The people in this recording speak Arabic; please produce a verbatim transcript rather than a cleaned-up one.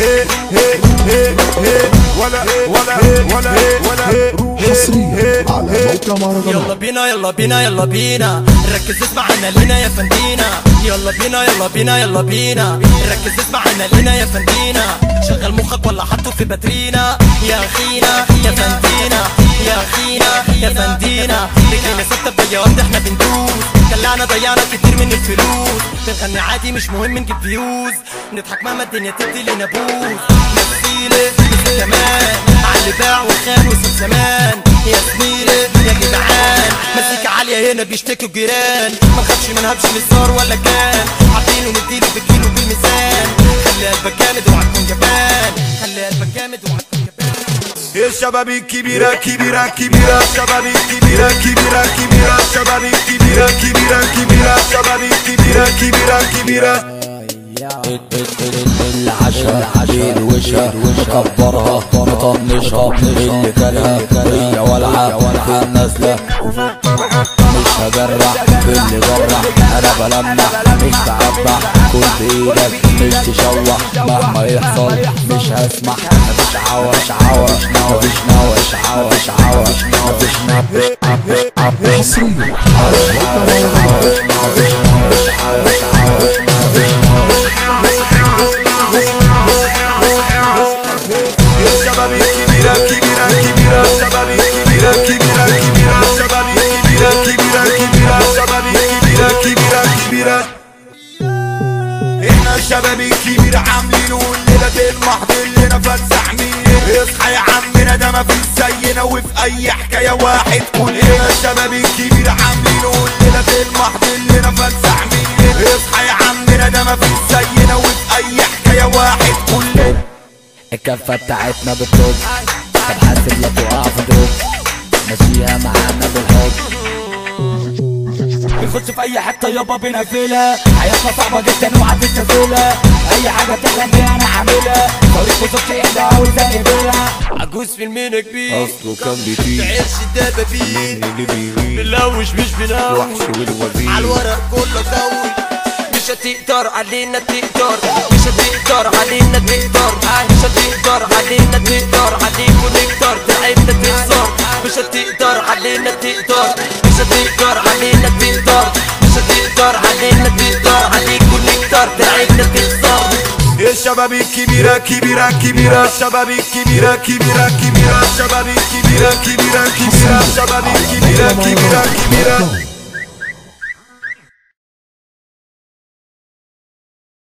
هي هي هي هي ولا ولا ولا ولا حصريا على موقع مهرجانات. يلا بينا يلا بينا يلا بينا ركز اسمعنا لينا يا فندينا. يلا بينا يلا بينا يلا بينا ركز اسمعنا لينا يا فندينا. شغل مخك ولا حطه في باترينا يا اخينا يا فندينا يا اخينا يا فندينا. رجلينا ثابته بياض احنا بندوس. كلعنا ضيعنا كتير من الفلوس. بنغني عادي مش مهم نجيب فيوز. نضحك مهما الدنيا تدي لنا بوز. مثيلة مثل كمان عاللي باع وخان وساب زمان. يا زميلي يا جدعان مزيكا عالية هنا بيشتكوا الجيران. ما نخافش ما نهبش نصار ولا كان. عارفين ونديله بالكيلو بالميزان. خلي قلبك جامد اوعى تكون جبان. خلي قلبك جامد اوعى تكون جبان. الشباب الكبيرة كبيرة كبيرة الشباب الكبيرة كبيرة كبيرة الشباب الكبيرة كبيرة كبيرة الشباب الكبيرة كبيرة كبيرة. العشا بالوشة مكبرها مطنشها اللي كلها هي ولعة في النازلة. مش هجرح باللي جرح انا بلمح مش بعبع. كل بايدك مش تشوح مهما يحصل مش هسمح. مفيش عوى مفيش عوى مفيش نوى مفيش عوى مفيش عوى مفيش نوى. حصريا على الشباب الكبيرة كبيرة كبيرة الشباب الكبيرة كبيرة كبيرة الشباب الكبيرة كبيرة كبيرة الشباب الكبيرة كبيرة كبيرة. احنا الشباب الكبير عاملين والليلة المحض اللي نفس عمين. اصحى يا عمنا ده مفيش زينا وفي اي حكاية واحد كل. احنا الشباب الكبير عاملين والليلة المحض اللي نفس عمين. اصحى يا عمنا ده مفيش زينا وفي اي حكاية واحد كل. الكفة بتاعتنا بتطب. طب حاسب لا تقع في دروب. ماشيها معانا بالحب. بنخش في اي حته يابا بنقفلها. حياتنا صعبه جدا وعدت تسهيلها. اي حاجه بتحلم بيها انا عاملها. طريق وصلت ايدها وزق بيها. عجوز في المينا كبير اصله كان بيطير. تعيش الدبابين اللي بيغير بنلوش مش بنوش. وحش والوزير عالورق كله قوي. مش هتقدر علينا تقدر. مش هتقدر علينا تقدر. مش هتقدر علينا تقدر. عليكوا نقدر تعبنا تخسر. مش هتقدر علينا تقدر. مش هتقدر علينا تقدر. مش هتقدر علينا تقدر. عليكوا نقدر تعبنا تخسر. الشباب الكبيرة كبيرة كبيرة الشباب الكبيرة كبيرة كبيرة الشباب الكبيرة كبيرة كبيرة الشباب الكبيرة كبيرة كبيرة.